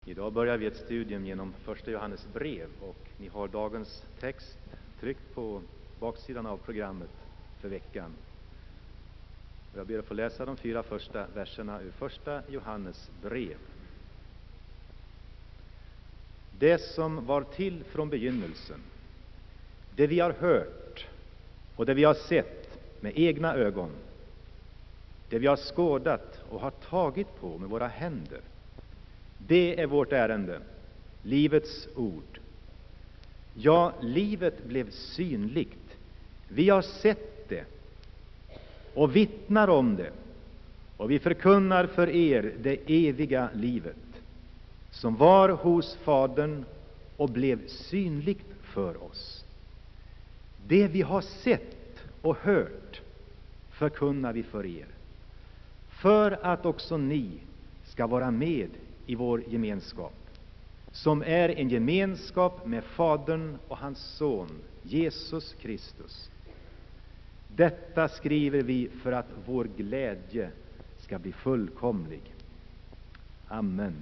Idag börjar vi ett studium genom första Johannes brev och ni har dagens text tryckt på baksidan av programmet för veckan. Jag ber att få läsa de 4 första verserna ur första Johannes brev. Det som var till från begynnelsen, det vi har hört och det vi har sett med egna ögon, det vi har skådat och har tagit på med våra händer, det är vårt ärende, livets ord. Ja, livet blev synligt. Vi har sett det och vittnar om det, och vi förkunnar för er det eviga livet, som var hos Fadern och blev synligt för oss. Det vi har sett och hört förkunnar vi för er, för att också ni ska vara med i vår gemenskap, som är en gemenskap med Fadern och hans son, Jesus Kristus. Detta skriver vi för att vår glädje ska bli fullkomlig. Amen.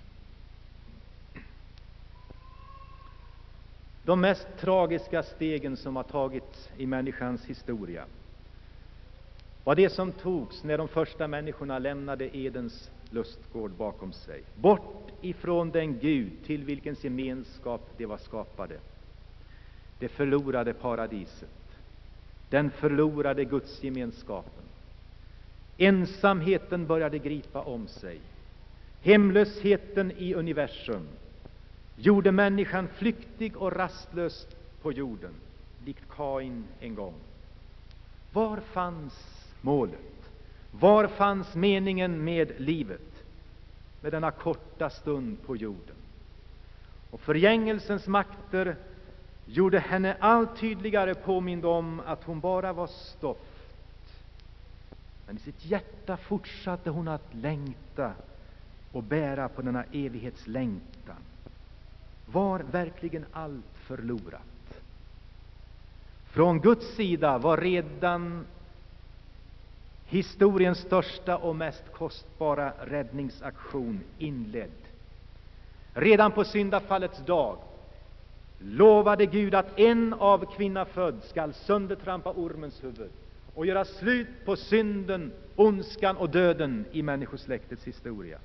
De mest tragiska stegen som har tagits i människans historia var det som togs när de första människorna lämnade Edens lustgård bakom sig, bort ifrån den Gud till vilkens gemenskap de var skapade. Det förlorade paradiset, den förlorade Guds gemenskapen. Ensamheten började gripa om sig. Hemlösheten i universum gjorde människan flyktig och rastlös på jorden, likt Kain en gång. Var fanns målet? Var fanns meningen med livet, med denna korta stund på jorden? Och förgängelsens makter gjorde henne allt tydligare påmind om att hon bara var stoft. Men i sitt hjärta fortsatte hon att längta och bära på denna evighetslängtan. Var verkligen allt förlorat? Från Guds sida var redan historiens största och mest kostbara räddningsaktion inledd. Redan på syndafallets dag lovade Gud att en av kvinna född skall söndertrampa ormens huvud och göra slut på synden, ondskan och döden i människosläktets historia.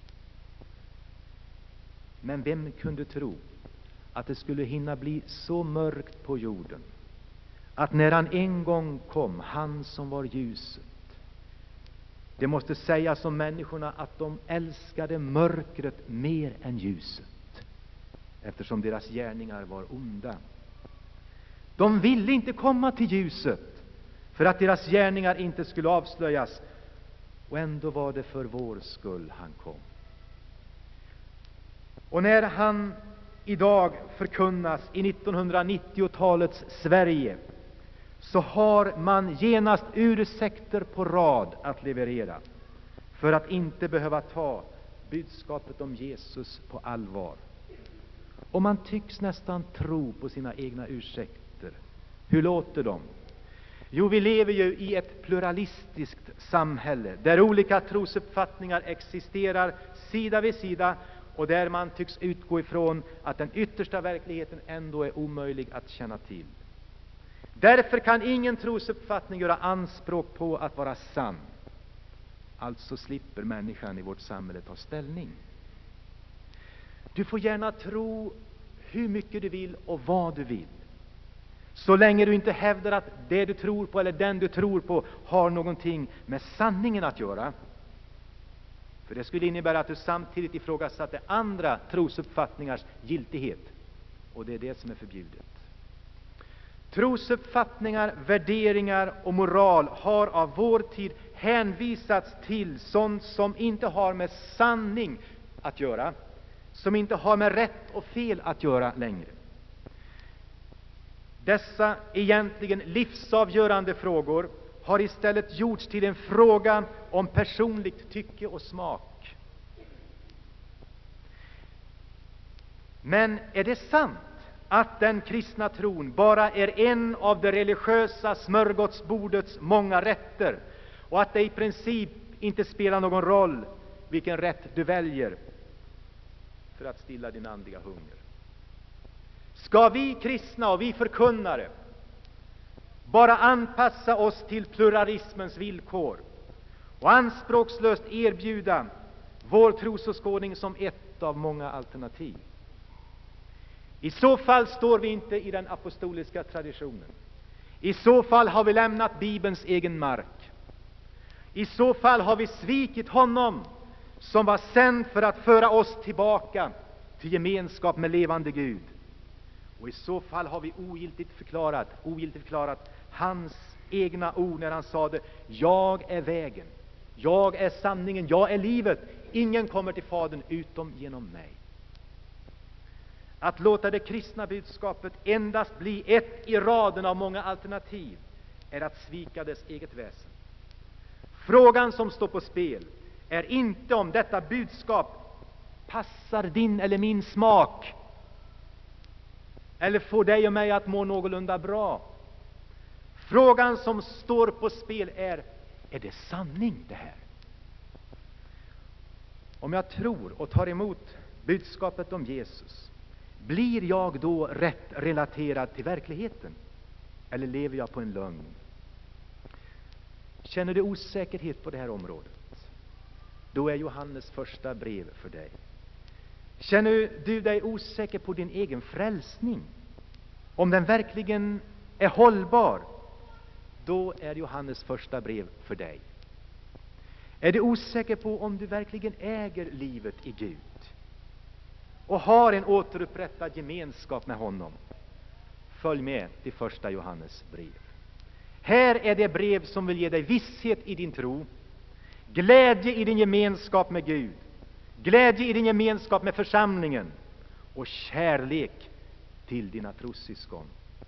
Men vem kunde tro att det skulle hinna bli så mörkt på jorden att när han en gång kom, han som var ljuset, det måste sägas om människorna att de älskade mörkret mer än ljuset, eftersom deras gärningar var onda. De ville inte komma till ljuset för att deras gärningar inte skulle avslöjas, och ändå var det för vår skull han kom. Och när han idag förkunnas i 1990-talets Sverige, så har man genast ursäkter på rad att leverera för att inte behöva ta budskapet om Jesus på allvar. Och man tycks nästan tro på sina egna ursäkter. Hur låter de? Jo, vi lever ju i ett pluralistiskt samhälle där olika trosuppfattningar existerar sida vid sida, och där man tycks utgå ifrån att den yttersta verkligheten ändå är omöjlig att känna till. Därför kan ingen trosuppfattning göra anspråk på att vara sann. Alltså slipper människan i vårt samhälle ta ställning. Du får gärna tro hur mycket du vill och vad du vill, så länge du inte hävdar att det du tror på eller den du tror på har någonting med sanningen att göra. För det skulle innebära att du samtidigt ifrågasatte andra trosuppfattningars giltighet, och det är det som är förbjudet. Trosuppfattningar, värderingar och moral har av vår tid hänvisats till sånt som inte har med sanning att göra, som inte har med rätt och fel att göra längre. Dessa egentligen livsavgörande frågor har istället gjorts till en fråga om personligt tycke och smak. Men är det sant att den kristna tron bara är en av det religiösa smörgåsbordets många rätter, och att det i princip inte spelar någon roll vilken rätt du väljer? för att stilla din andliga hunger. Ska vi kristna och vi förkunnare bara anpassa oss till pluralismens villkor och anspråkslöst erbjuda vår trosåskådning som ett av många alternativ? I så fall står vi inte i den apostoliska traditionen. I så fall har vi lämnat Bibelns egen mark. I så fall har vi svikit honom som var sänd för att föra oss tillbaka till gemenskap med levande Gud. Och i så fall har vi ogiltigt förklarat hans egna ord när han sade: jag är vägen, jag är sanningen, jag är livet. Ingen kommer till Fadern utom genom mig. Att låta det kristna budskapet endast bli ett i raden av många alternativ är att svika dess eget väsen. Frågan som står på spel är inte om detta budskap passar din eller min smak eller får dig och mig att må någorlunda bra. Frågan som står på spel är det sanning det här? Om jag tror och tar emot budskapet om Jesus, blir jag då rätt relaterad till verkligheten? Eller lever jag på en lögn? Känner du osäkerhet på det här området? Då är Johannes första brev för dig. Känner du dig osäker på din egen frälsning? Om den verkligen är hållbar? Då är Johannes första brev för dig. Är du osäker på om du verkligen äger livet i Gud och har en återupprättad gemenskap med honom? Följ med till första Johannes brev. Här är det brev som vill ge dig visshet i din tro, glädje i din gemenskap med Gud, glädje i din gemenskap med församlingen och kärlek till dina trossyskon.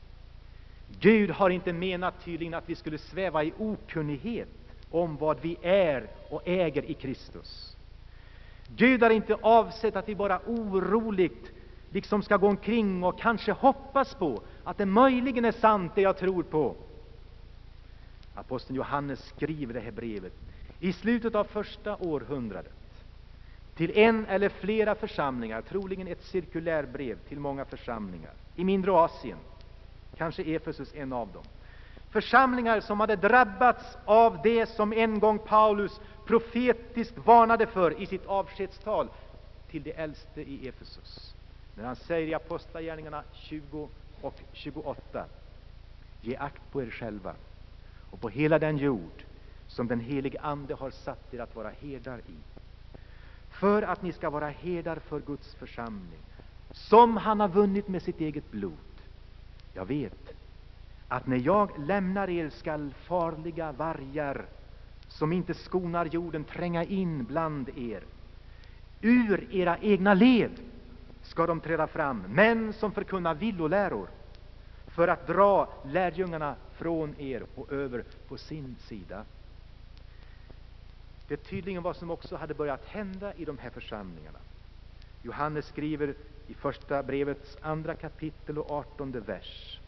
Gud har inte menat tydligen att vi skulle sväva i okunnighet om vad vi är och äger i Kristus. Gud har inte avsett att vi bara oroligt liksom ska gå omkring och kanske hoppas på att det möjligen är sant det jag tror på. Aposteln Johannes skriver det här brevet i slutet av första århundradet till en eller flera församlingar, troligen ett cirkulärbrev till många församlingar i mindre Asien, kanske Efesus en av dem. Församlingar som hade drabbats av det som en gång Paulus profetiskt varnade för i sitt avskedstal till de äldste i Efesus. När han säger i Apostlagärningarna 20 och 28: ge akt på er själva och på hela den jord som den helige Ande har satt er att vara herdar i, för att ni ska vara herdar för Guds församling, som han har vunnit med sitt eget blod. Jag vet att när jag lämnar er skall farliga vargar som inte skonar jorden tränga in bland er. Ur era egna led ska de träda fram, män som förkunnar villoläror, för att dra lärjungarna från er och över på sin sida. Det är tydligen vad som också hade börjat hända i de här församlingarna. Johannes skriver i första brevets 2 kapitel och 18 vers: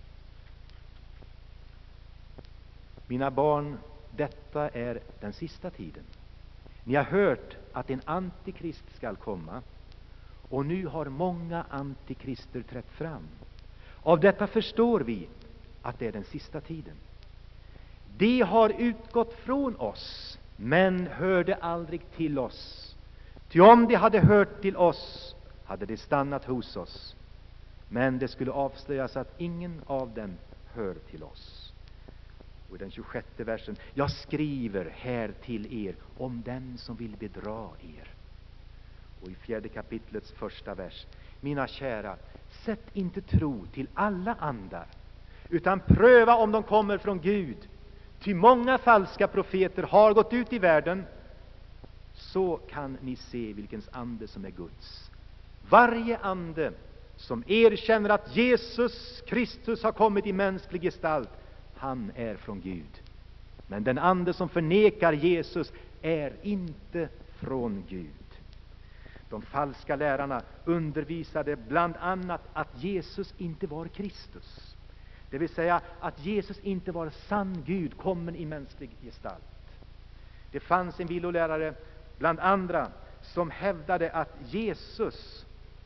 mina barn, detta är den sista tiden. Ni har hört att en antikrist skall komma, och nu har många antikrister trätt fram. Av detta förstår vi att det är den sista tiden. De har utgått från oss, men hörde aldrig till oss. Ty om de hade hört till oss, hade de stannat hos oss. Men det skulle avslöjas att ingen av dem hör till oss. Och i den 26:e versen: jag skriver här till er om dem som vill bedra er. Och i 4:e kapitlets 1:a vers: mina kära, sätt inte tro till alla andar, utan pröva om de kommer från Gud. Ty många falska profeter har gått ut i världen. Så kan ni se vilkens ande som är Guds. Varje ande som erkänner att Jesus Kristus har kommit i mänsklig gestalt, han är från Gud. Men den ande som förnekar Jesus är inte från Gud. De falska lärarna undervisade bland annat att Jesus inte var Kristus. Det vill säga att Jesus inte var sann Gud kommen i mänsklig gestalt. Det fanns en villolärare bland andra som hävdade att Jesus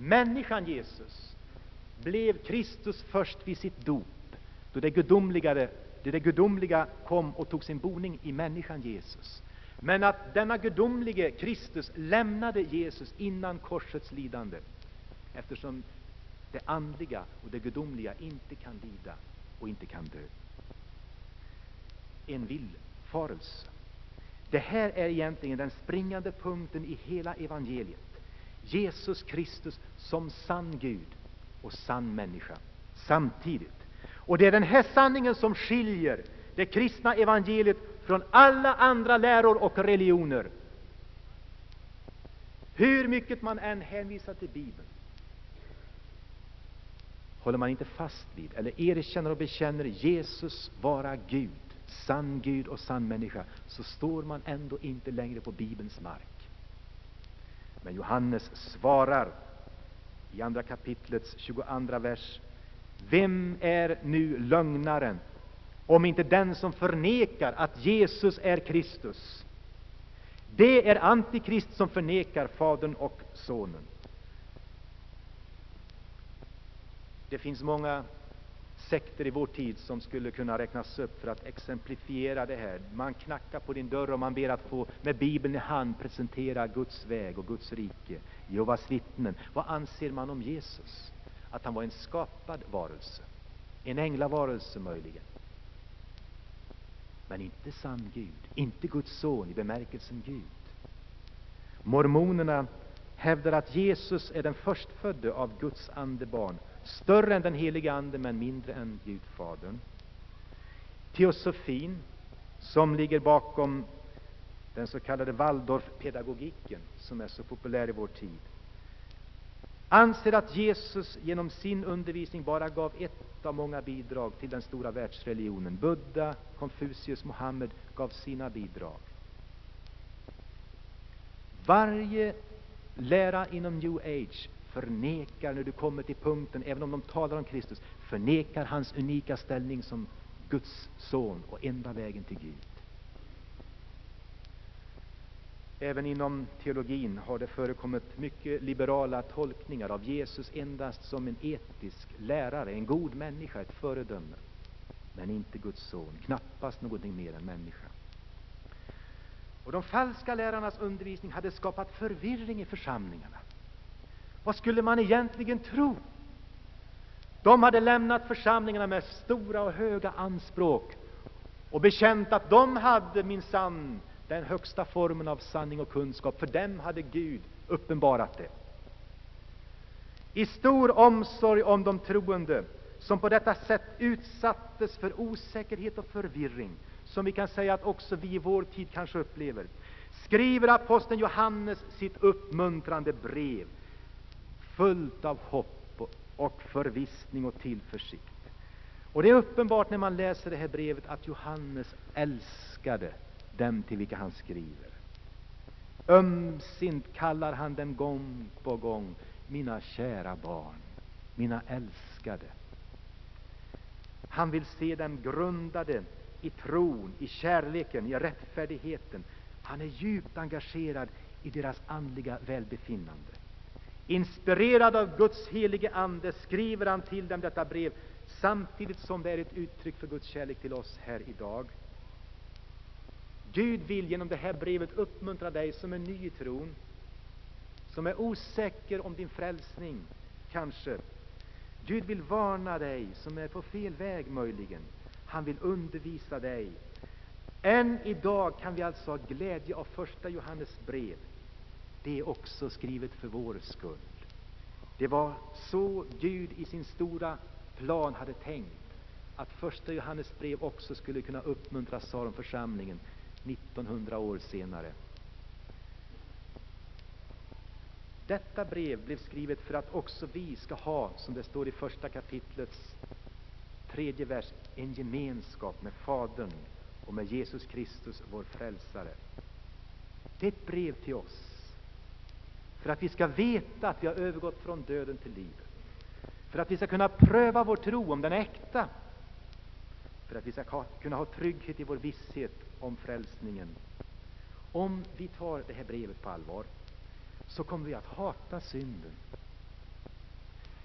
Människan Jesus blev Kristus först vid sitt dop, då det gudomliga kom och tog sin boning i människan Jesus. Men att denna gudomlige Kristus lämnade Jesus innan korsets lidande, eftersom det andliga och det gudomliga inte kan lida och inte kan dö. En villfarelse. Det här är egentligen den springande punkten i hela evangeliet. Jesus Kristus som sann Gud och sann människa samtidigt. Och det är den här sanningen som skiljer det kristna evangeliet från alla andra läror och religioner. Hur mycket man än hänvisar till Bibeln, håller man inte fast vid eller erkänner och bekänner Jesus vara Gud och sann människa, så står man ändå inte längre på Bibelns mark. Men Johannes svarar i andra kapitlets 22 vers: vem är nu lögnaren om inte den som förnekar att Jesus är Kristus? Det är antikrist som förnekar Fadern och Sonen. Det finns många sekter i vår tid som skulle kunna räknas upp för att exemplifiera det här. Man knackar på din dörr och man ber att få med Bibeln i hand presentera Guds väg och Guds rike. Jehovas vittnen. Vad anser man om Jesus? Att han var en skapad varelse, en änglavarelse möjligen, men inte sann Gud, inte Guds son i bemärkelsen Gud. Mormonerna hävdar att Jesus är den förstfödde av Guds andebarn, större än den heliga ande men mindre än Gud Fadern. Teosofin, som ligger bakom den så kallade Waldorfpedagogiken som är så populär i vår tid, anser att Jesus genom sin undervisning bara gav ett av många bidrag till den stora världsreligionen. Buddha, Konfucius, Mohammed gav sina bidrag. Varje lära inom New Age förnekar, när du kommer till punkten, även om de talar om Kristus, förnekar hans unika ställning som Guds son och enda vägen till Gud. Även inom teologin har det förekommit mycket liberala tolkningar av Jesus endast som en etisk lärare, en god människa, ett föredöme, men inte Guds son, knappast någonting mer än människa. Och de falska lärarnas undervisning hade skapat förvirring i församlingarna. Vad skulle man egentligen tro? De hade lämnat församlingarna med stora och höga anspråk och bekänt att de hade minsann den högsta formen av sanning och kunskap. För dem hade Gud uppenbarat det. I stor omsorg om de troende, som på detta sätt utsattes för osäkerhet och förvirring, som vi kan säga att också vi i vår tid kanske upplever, skriver aposteln Johannes sitt uppmuntrande brev, fullt av hopp och förvissning och tillförsikt. Och det är uppenbart när man läser det här brevet att Johannes älskade dem till vilka han skriver. Ömsint kallar han dem gång på gång mina kära barn, mina älskade. Han vill se dem grundade i tron, i kärleken, i rättfärdigheten. Han är djupt engagerad i deras andliga välbefinnande. Inspirerad av Guds helige ande skriver han till dem detta brev, samtidigt som det är ett uttryck för Guds kärlek till oss här idag. Gud vill genom det här brevet uppmuntra dig som är ny i tron, som är osäker om din frälsning kanske. Gud vill varna dig som är på fel väg möjligen. Han vill undervisa dig. Än idag kan vi alltså ha glädje av första Johannes brev. Det är också skrivet för vår skull. Det var så Gud i sin stora plan hade tänkt att första Johannes brev också skulle kunna uppmuntra Saronförsamlingen 1900 år senare. Detta brev blev skrivet för att också vi ska ha, som det står i första kapitlets 3:e vers, en gemenskap med Fadern och med Jesus Kristus, vår frälsare. Det är ett brev till oss för att vi ska veta att vi har övergått från döden till livet, för att vi ska kunna pröva vår tro om den är äkta, för att vi ska kunna ha trygghet i vår visshet om frälsningen. Om vi tar det här brevet på allvar, så kommer vi att hata synden.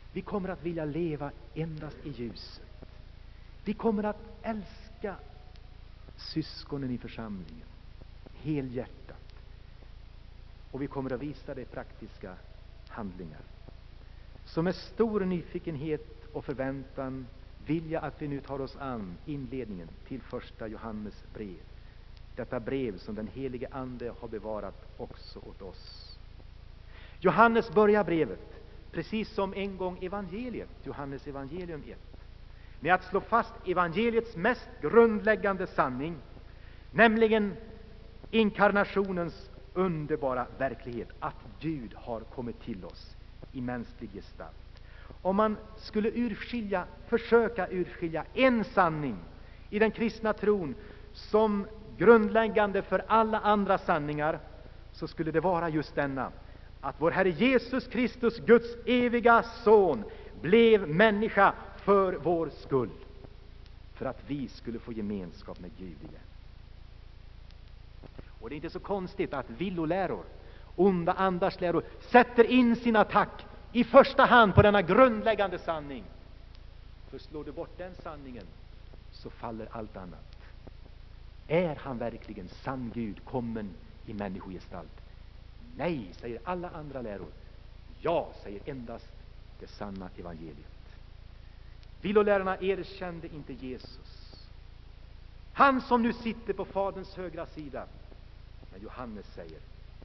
Vi kommer att vilja leva endast i ljuset. Vi kommer att älska syskonen i församlingen helhjärtat. Och vi kommer att visa det i praktiska handlingar. Så med stor nyfikenhet och förväntan vill jag att vi nu tar oss an inledningen till första Johannes brev. Detta brev som den helige Ande har bevarat också åt oss. Johannes börjar brevet, precis som en gång evangeliet, Johannes evangelium 1, med att slå fast evangeliets mest grundläggande sanning, nämligen inkarnationens underbara verklighet, att Gud har kommit till oss i mänsklig gestalt. Om man skulle försöka urskilja en sanning i den kristna tron som grundläggande för alla andra sanningar, så skulle det vara just denna: att vår Herre Jesus Kristus, Guds eviga son, blev människa för vår skull, för att vi skulle få gemenskap med Gud igen. Och det är inte så konstigt att villoläror, onda andars läror, sätter in sin attack i första hand på denna grundläggande sanning. För slår du bort den sanningen, så faller allt annat. Är han verkligen sann Gud, kommen i människogestalt? Nej, säger alla andra läror. Ja, säger endast det sanna evangeliet. Villolärarna erkände inte Jesus, han som nu sitter på Faderns högra sida. Men Johannes säger: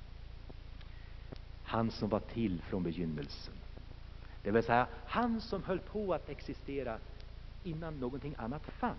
han som var till från begynnelsen. Det vill säga, han som höll på att existera innan någonting annat fanns.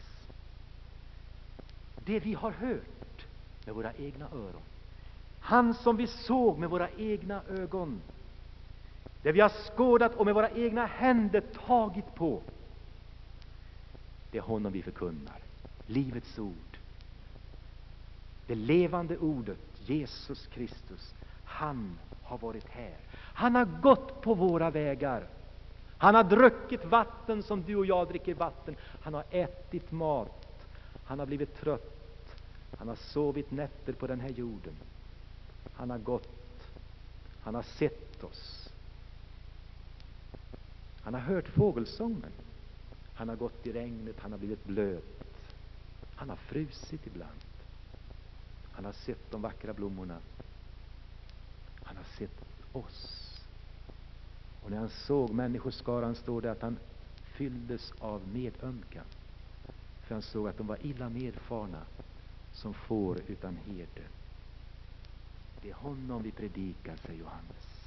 Det vi har hört med våra egna öron, han som vi såg med våra egna ögon, det vi har skådat och med våra egna händer tagit på, det är honom vi förkunnar. Livets ord, det levande ordet, Jesus Kristus. Han har varit här. Han har gått på våra vägar. Han har druckit vatten som du och jag dricker vatten. Han har ätit mat. Han har blivit trött. Han har sovit nätter på den här jorden. Han har gått. Han har sett oss. Han har hört fågelsången. Han har gått i regnet. Han har blivit blöt. Han har frusit ibland. Han har sett de vackra blommorna. Han har sett oss. Och när han såg människoskaran, står det att han fylldes av medömkan. För han såg att de var illa medfarna, som får utan herde. Det är honom vi predikar, säger Johannes.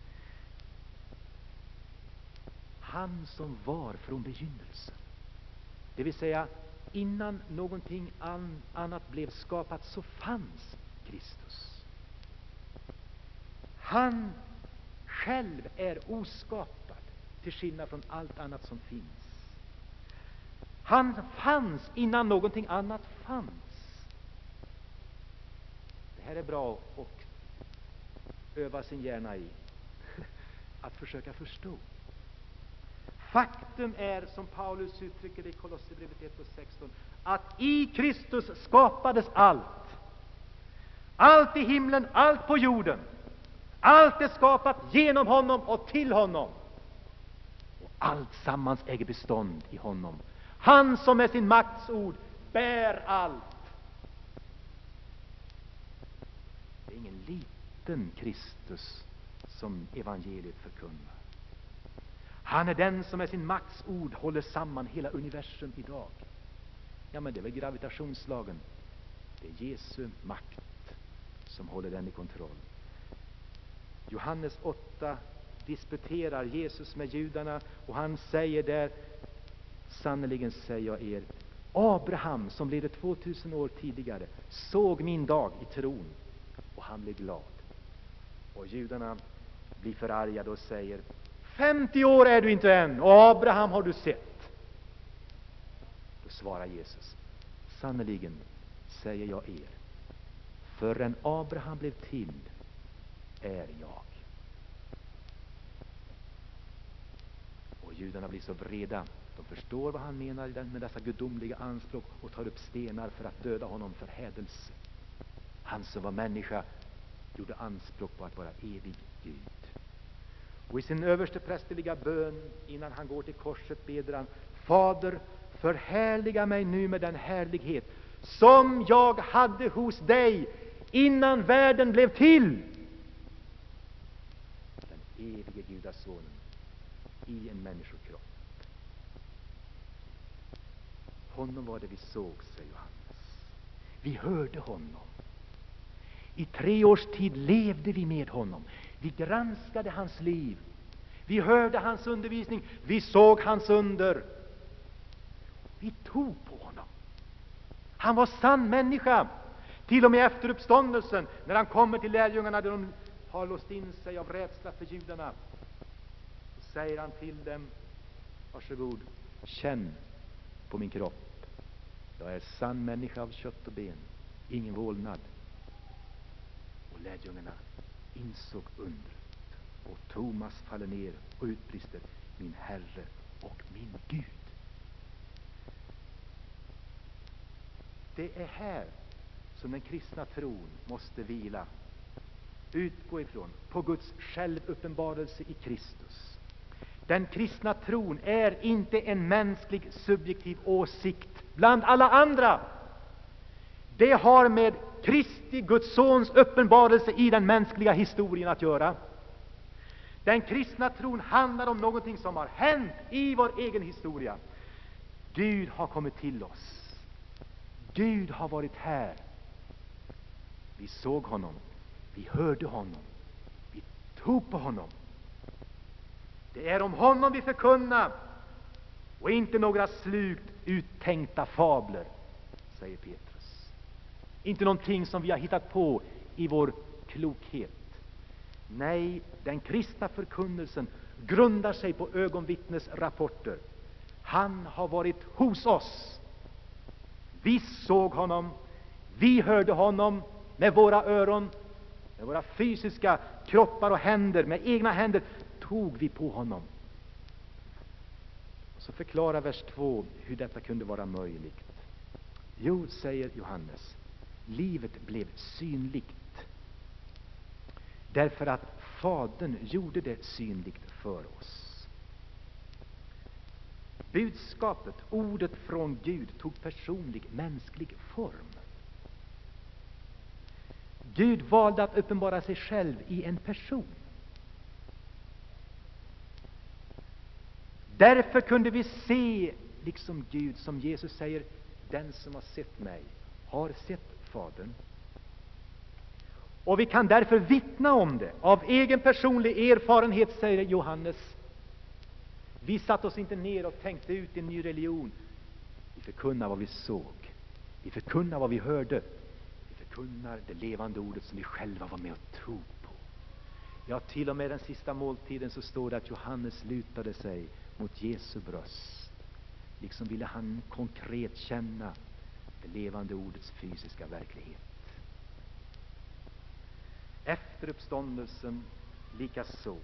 Han som var från begynnelsen. Det vill säga, innan någonting annat blev skapat så fanns Kristus. Han själv är oskapad, till skillnad från allt annat som finns. Han fanns innan någonting annat fanns. Det här är bra att öva sin hjärna i. Att försöka förstå. Faktum är, som Paulus uttrycker det i Kolosserbrevet 1:16, att i Kristus skapades allt. Allt i himlen, allt på jorden. Allt är skapat genom honom och till honom. Och allt sammans äger bestånd i honom. Han som med sin makts ord bär allt. Det är ingen liten Kristus som evangeliet förkunnar. Han är den som med sin makts ord håller samman hela universum idag. Ja, men det är väl gravitationslagen. Det är Jesu makt som håller den i kontroll. Johannes 8 disputerar Jesus med judarna, och han säger där: sannerligen säger jag er, Abraham som levde 2000 år tidigare såg min dag i tron, och han blev glad. Och judarna blir förargade och säger: 50 år är du inte än, och Abraham har du sett. Då svarar Jesus: sannerligen säger jag er, förrän Abraham blev till är jag. Och judarna blir så vreda. De förstår vad han menar med dessa gudomliga anspråk och tar upp stenar för att döda honom för hädelse. Han som var människa gjorde anspråk på att vara evig Gud. Och i sin översteprästerliga bön innan han går till korset beder han: Fader, förhärliga mig nu med den härlighet som jag hade hos dig innan världen blev till. Den evige Gudasonen i en människokropp. Honom var det vi såg, säger Johannes. Vi hörde honom. I 3 års tid levde vi med honom. Vi granskade hans liv. Vi hörde hans undervisning. Vi såg hans under. Vi tog på honom. Han var sann människa. Till och med efter uppståndelsen, när han kommer till lärjungarna där de har låst in sig av rädsla för judarna, så säger han till dem: varsågod, känn på min kropp. Jag är sann människa av kött och ben, ingen vålnad. Och lärjungarna insåg undret. Och Thomas faller ner och utbrister: min Herre och min Gud. Det är här som den kristna tron måste vila. Utgå ifrån på Guds självuppenbarelse i Kristus. Den kristna tron är inte en mänsklig subjektiv åsikt bland alla andra. Det har med Kristi, Guds sons uppenbarelse i den mänskliga historien att göra. Den kristna tron handlar om någonting som har hänt i vår egen historia. Gud har kommit till oss. Gud har varit här. Vi såg honom. Vi hörde honom. Vi tog på honom. Det är om honom vi förkunnar och inte några slugt uttänkta fabler, säger Petrus. Inte någonting som vi har hittat på i vår klokhet. Nej, den kristna förkunnelsen grundar sig på ögonvittnesrapporter. Han har varit hos oss. Vi såg honom. Vi hörde honom med våra öron, med våra fysiska kroppar och händer, med egna händer tog vi på honom. Och så förklarar vers 2 hur detta kunde vara möjligt. Jo, säger Johannes, livet blev synligt därför att Fadern gjorde det synligt för oss. Budskapet, ordet från Gud, tog personlig, mänsklig form. Gud valde att uppenbara sig själv i en person. Därför kunde vi se, liksom Gud, som Jesus säger: den som har sett mig har sett Fadern. Och vi kan därför vittna om det av egen personlig erfarenhet, säger Johannes. Vi satt oss inte ner och tänkte ut en ny religion. Vi förkunnar vad vi såg. Vi förkunnar vad vi hörde. Vi förkunnar det levande ordet som vi själva var med och tog på. Ja, till och med den sista måltiden så står det att Johannes lutade sig mot Jesu bröst. Liksom ville han konkret känna det levande ordets fysiska verklighet. Efter uppståndelsen likaså.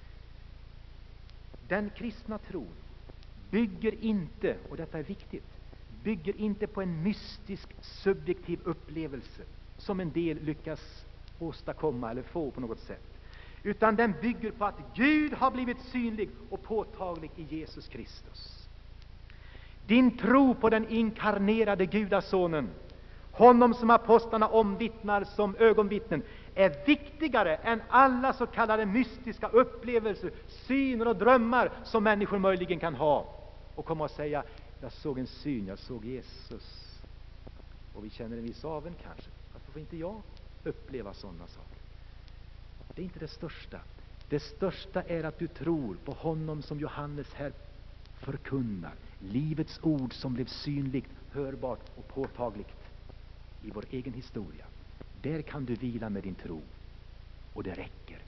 Den kristna tron bygger inte, och detta är viktigt, bygger inte på en mystisk subjektiv upplevelse som en del lyckas åstadkomma eller få på något sätt. Utan den bygger på att Gud har blivit synlig och påtaglig i Jesus Kristus. Din tro på den inkarnerade Gudasonen, honom som apostlarna omvittnar som ögonvittnen, är viktigare än alla så kallade mystiska upplevelser, syner och drömmar som människor möjligen kan ha. Och komma och säga: jag såg en syn, jag såg Jesus. Och vi känner en viss avund kanske. Varför får inte jag uppleva sådana saker? Det är inte det största. Det största är att du tror på honom som Johannes här förkunnar. Livets ord som blev synligt, hörbart och påtagligt i vår egen historia. Där kan du vila med din tro. Och det räcker.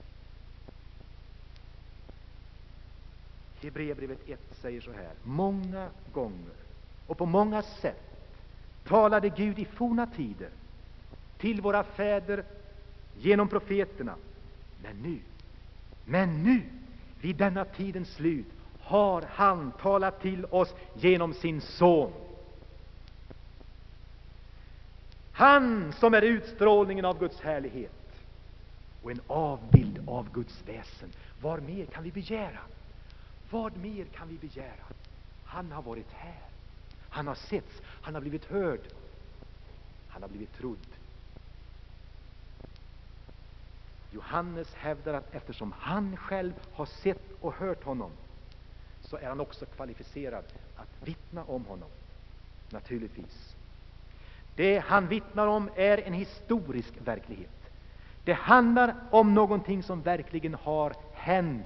Hebreerbrevet 1 säger så här: många gånger och på många sätt talade Gud i forna tider till våra fäder genom profeterna. Men nu, vid denna tidens slut, har han talat till oss genom sin son. Han som är utstrålningen av Guds härlighet och en avbild av Guds väsen. Vad mer kan vi begära? Vad mer kan vi begära? Han har varit här. Han har setts. Han har blivit hörd. Han har blivit trodd. Johannes hävdar att eftersom han själv har sett och hört honom, så är han också kvalificerad att vittna om honom. Naturligtvis. Det han vittnar om är en historisk verklighet. Det handlar om någonting som verkligen har hänt.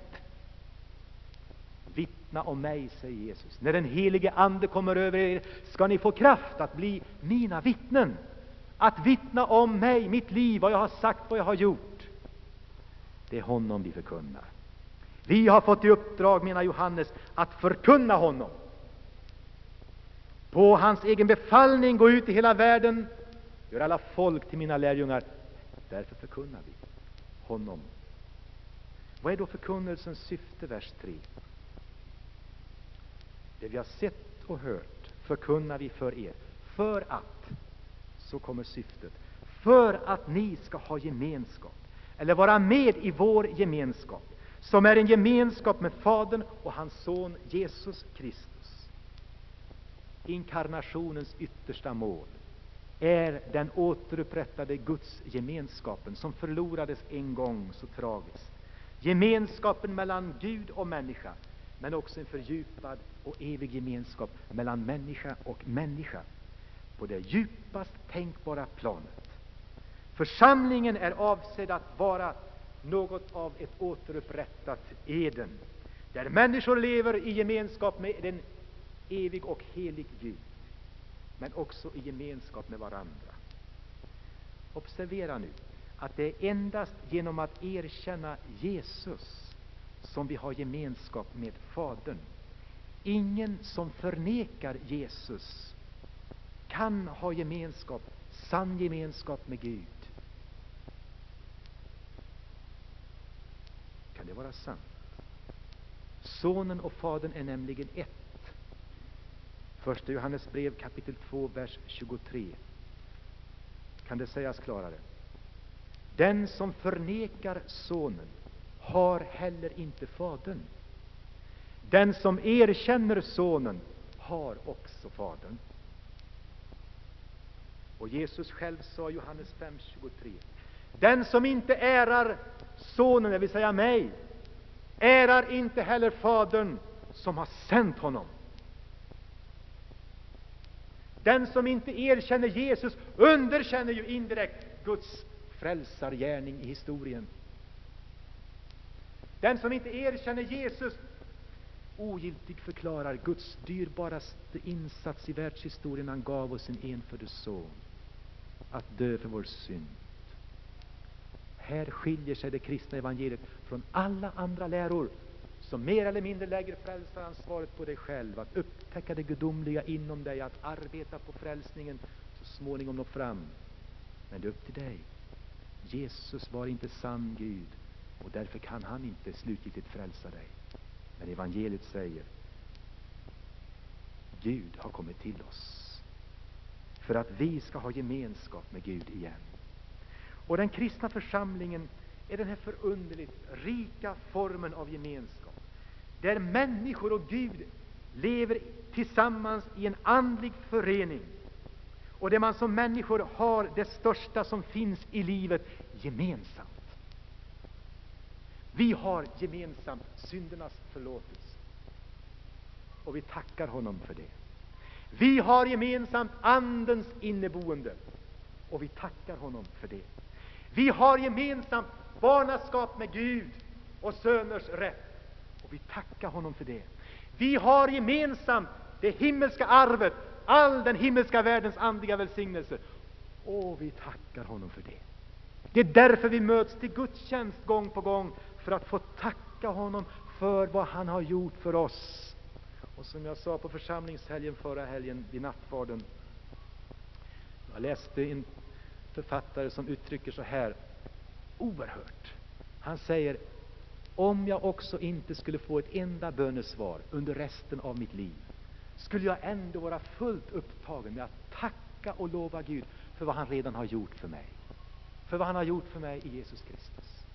Vittna om mig, säger Jesus. När den helige ande kommer över er ska ni få kraft att bli mina vittnen. Att vittna om mig, mitt liv, vad jag har sagt, vad jag har gjort. Det är honom vi förkunnar. Vi har fått i uppdrag, menar Johannes, att förkunna honom. På hans egen befallning gå ut i hela världen, gör alla folk till mina lärjungar. Därför förkunnar vi honom. Vad är då förkunnelsens syfte, vers 3? Det vi har sett och hört förkunnar vi för er. För att, så kommer syftet, för att ni ska ha gemenskap, eller vara med i vår gemenskap, som är en gemenskap med Fadern och hans son Jesus Kristus. Inkarnationens yttersta mål är den återupprättade Guds gemenskapen som förlorades en gång så tragiskt. Gemenskapen mellan Gud och människa, men också en fördjupad och evig gemenskap mellan människa och människa på det djupast tänkbara planet. Församlingen är avsedd att vara något av ett återupprättat Eden, där människor lever i gemenskap med en evig och helig Gud, men också i gemenskap med varandra. Observera nu att det är endast genom att erkänna Jesus som vi har gemenskap med Fadern. Ingen som förnekar Jesus kan ha sann gemenskap med Gud. Kan det vara sant? Sonen och Fadern är nämligen ett. Första Johannes brev kapitel 2, vers 23. Kan det sägas klarare? Den som förnekar sonen har heller inte Fadern. Den som erkänner sonen har också Fadern. Och Jesus själv sa i Johannes 5:23: den som inte ärar sonen, det vill säga mig, ärar inte heller Fadern som har sänt honom. Den som inte erkänner Jesus underkänner ju indirekt Guds frälsargärning i historien. Den som inte erkänner Jesus ogiltig förklarar Guds dyrbaraste insats i världshistorien. Han gav oss sin enfödde son att dö för vår synd. Här skiljer sig det kristna evangeliet från alla andra läror som mer eller mindre lägger frälsaransvaret på dig själv, att upptäcka det gudomliga inom dig, att arbeta på frälsningen, så småningom nå fram. Men det är upp till dig. Jesus var inte sann Gud, och därför kan han inte slutgiltigt frälsa dig. Men evangeliet säger: Gud har kommit till oss för att vi ska ha gemenskap med Gud igen. Och den kristna församlingen är den här förunderligt rika formen av gemenskap, där människor och Gud lever tillsammans i en andlig förening, och där man som människor har det största som finns i livet gemensamt. Vi har gemensamt syndernas förlåtelse, och vi tackar honom för det. Vi har gemensamt andens inneboende, och vi tackar honom för det. Vi har gemensamt barnaskap med Gud och söners rätt, och vi tackar honom för det. Vi har gemensamt det himmelska arvet, all den himmelska världens andliga välsignelse, och vi tackar honom för det. Det är därför vi möts till gudstjänst gång på gång, för att få tacka honom för vad han har gjort för oss. Och som jag sa på församlingshelgen förra helgen vid nattvarden, jag läste en författare som uttrycker så här oerhört. Han säger: om jag också inte skulle få ett enda bönesvar under resten av mitt liv, skulle jag ändå vara fullt upptagen med att tacka och lova Gud för vad han redan har gjort för mig. För vad han har gjort för mig i Jesus Kristus.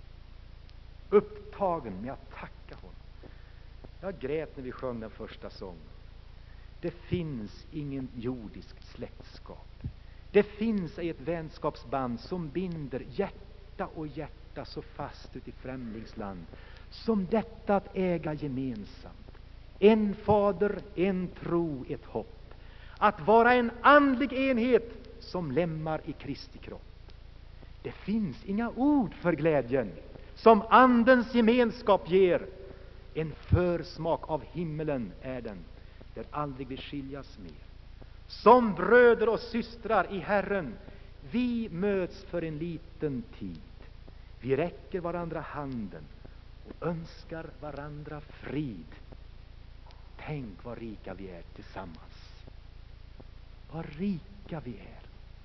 upptagen med att tacka honom. Jag grät när vi sjöng den första sången. Det finns ingen jordisk släktskap. Det finns ett vänskapsband som binder hjärta och hjärta så fast ut i främlingsland som detta att äga gemensamt. En fader, en tro, ett hopp. Att vara en andlig enhet som lemmar i Kristi kropp. Det finns inga ord för glädjen som andens gemenskap ger. En försmak av himmelen är den, där aldrig vi skiljas mer. Som bröder och systrar i Herren, vi möts för en liten tid. Vi räcker varandra handen och önskar varandra frid. Tänk vad rika vi är tillsammans. Vad rika vi är.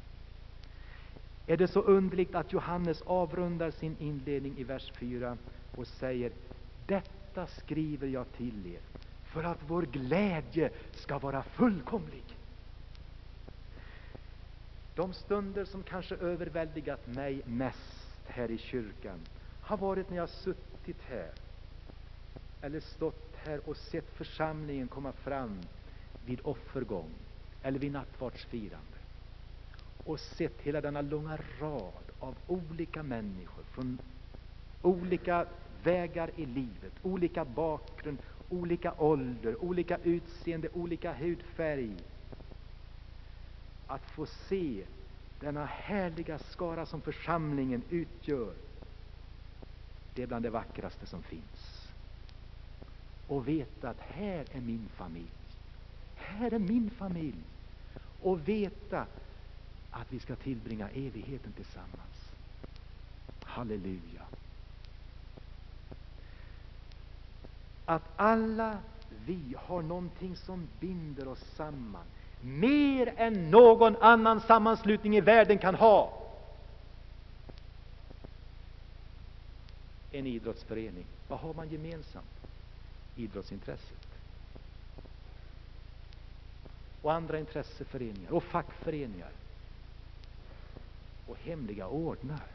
Är det så underligt att Johannes avrundar sin inledning i vers 4 och säger: detta skriver jag till er för att vår glädje ska vara fullkomlig. De stunder som kanske överväldigat mig mest här i kyrkan har varit när jag suttit här eller stått här och sett församlingen komma fram vid offergång eller vid nattvardsfirande och sett hela denna långa rad av olika människor från olika vägar i livet, olika bakgrund, olika ålder, olika utseende, olika hudfärg. Att få se denna härliga skara som församlingen utgör, det är bland det vackraste som finns. Och veta att här är min familj. Här är min familj. Och veta att vi ska tillbringa evigheten tillsammans. Halleluja. Att alla vi har någonting som binder oss samman. Mer än någon annan sammanslutning i världen kan ha. En idrottsförening. Vad har man gemensamt? Idrottsintresset. Och andra intresseföreningar. Och fackföreningar. Och hemliga ordnar.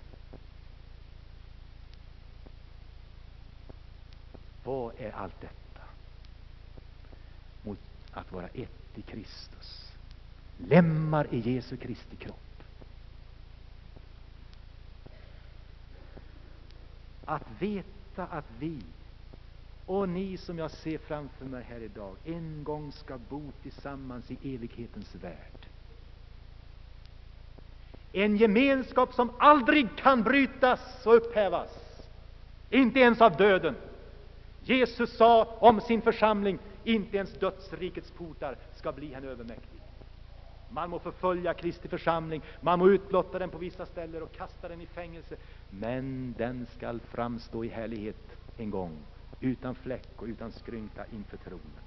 Vad är allt detta? Mot att vara ett i Kristus. Lemmar i Jesu Kristi kropp. Att veta att vi och ni som jag ser framför mig här idag en gång ska bo tillsammans i evighetens värld. En gemenskap som aldrig kan brytas och upphävas. Inte ens av döden. Jesus sa om sin församling: inte ens dödsrikets portar ska bli henne övermäktig. Man må förfölja Kristi församling, man må utblotta den på vissa ställen och kasta den i fängelse, men den skall framstå i härlighet en gång, utan fläck och utan skrynka inför tronen.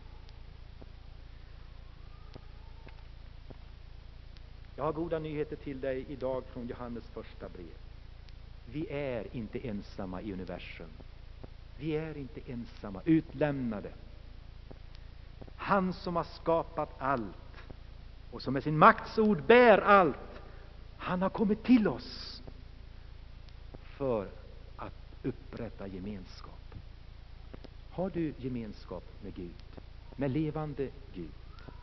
Jag har goda nyheter till dig idag från Johannes första brev. Vi är inte ensamma i universum. Vi är inte ensamma, utlämnade. Han som har skapat allt och som med sin makts ord bär allt, han har kommit till oss för att upprätta gemenskap. Har du gemenskap med Gud, med levande Gud?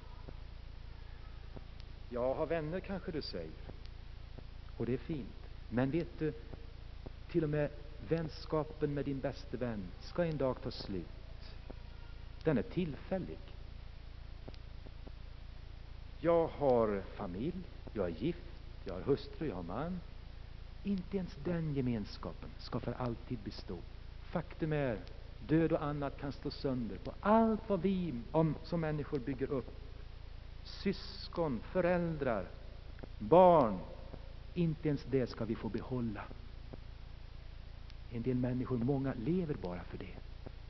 Jag har vänner, kanske du säger, och det är fint. Men vet du, till och med vänskapen med din bäste vän ska en dag ta slut. Den är tillfällig. Jag har familj, jag är gift, jag har hustru, jag har man. Inte ens den gemenskapen ska för alltid bestå. Faktum är, död och annat kan slå sönder på allt vad vi som människor bygger upp. Syskon, föräldrar, barn, inte ens det ska vi få behålla. En del människor, många, lever bara för det.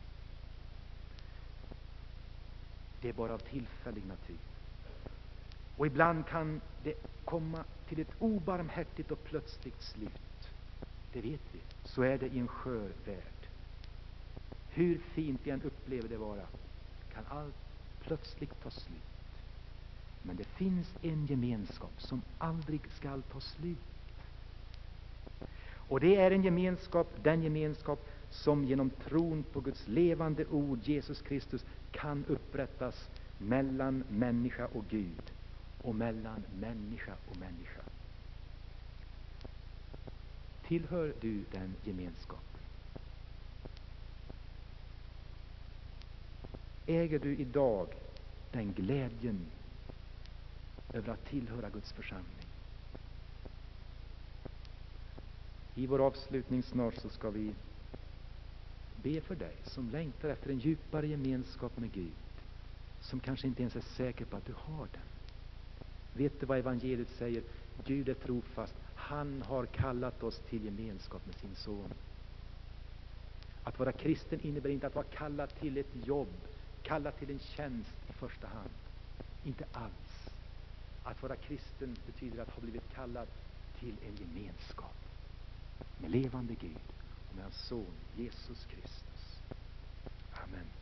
Det är bara av tillfällig natur. Och ibland kan det komma till ett obarmhärtigt och plötsligt slut. Det vet vi. Så är det i en skör värld. Hur fint vi än upplever det vara, kan allt plötsligt ta slut. Men det finns en gemenskap som aldrig skall ta slut. Och det är en gemenskap, den gemenskap som genom tron på Guds levande ord, Jesus Kristus, kan upprättas mellan människa och Gud och mellan människa och människa. Tillhör du den gemenskapen? Äger du idag den glädjen över att tillhöra Guds församling? I vår avslutning snart så ska vi be för dig som längtar efter en djupare gemenskap med Gud, som kanske inte ens är säker på att du har den. Vet du vad evangeliet säger? Gud är trofast. Han har kallat oss till gemenskap med sin son. Att vara kristen innebär inte att vara kallad till ett jobb, kallad till en tjänst i första hand. Inte alls. Att vara kristen betyder att ha blivit kallad till en gemenskap med levande Gud och med hans son Jesus Kristus. Amen.